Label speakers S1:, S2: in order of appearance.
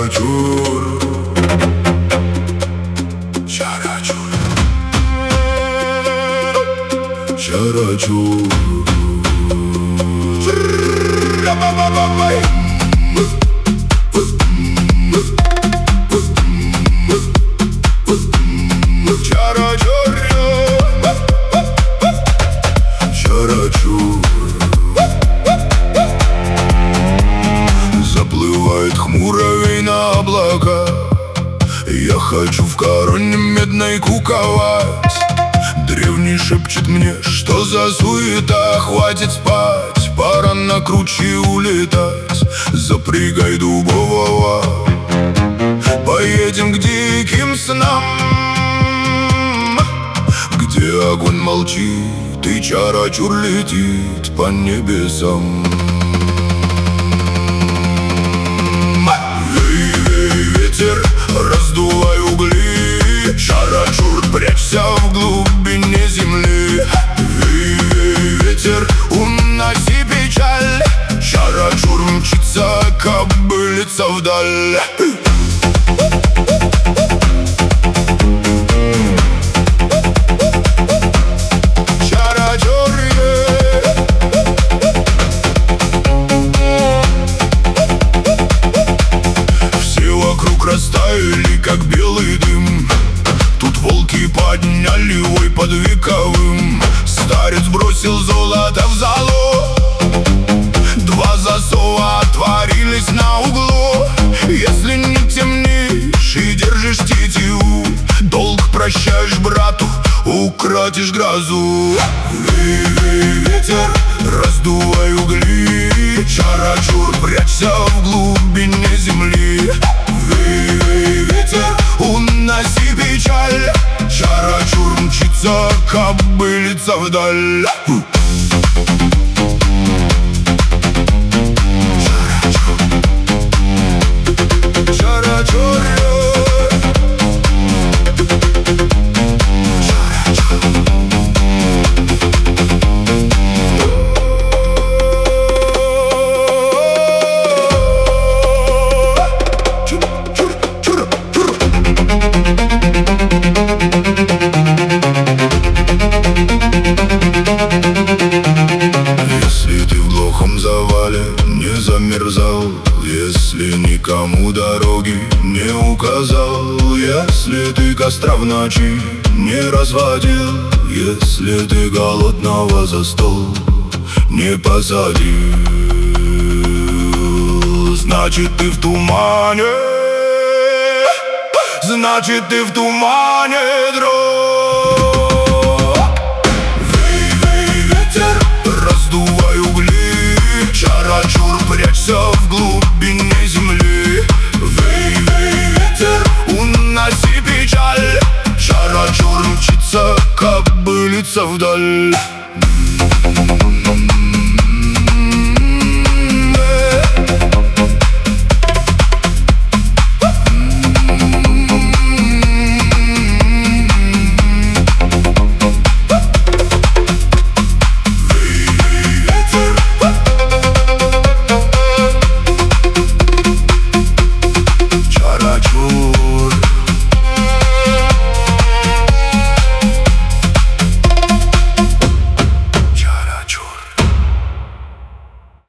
S1: Чарачур, чарачур, чарачур. Заплывает хмуровей на облака. Я хочу в короне медной куковать. Древний шепчет мне, что за суета. Хватит спать, пора на круче улетать. Запрягай дубового, поедем к диким снам, где огонь молчит и чарачур летит по небесам. Вей, ветер, раздувай угли, чарачур, прячься в глубине земли. Вей, ветер, уноси печаль, чарачур мчится, кобылица вдаль. Растаяли, как белый дым. Тут волки подняли вой под вековым. Старец бросил золото в залу. Два засова отворились на углу. Если не темнишь и держишь тетиву, долг прощаешь брату, укротишь грозу. Вей, вей, ветер, раздувай угли, чарачур, прячься в глубине земли. Вей, вей, ветер, уноси печаль, чарачур мчится, кобылица вдаль. Если ты в глухом завале не замерзал, если никому дороги не указал, если ты костра в ночи не разводил, если ты голодного за стол не посадил, значит ты в тумане, значит ты в тумане, друг. Раздувай угли, чарачур, прячься в глубине земли. Вей, вей, ветер, уноси печаль, чарачур мчится, кобылица вдаль.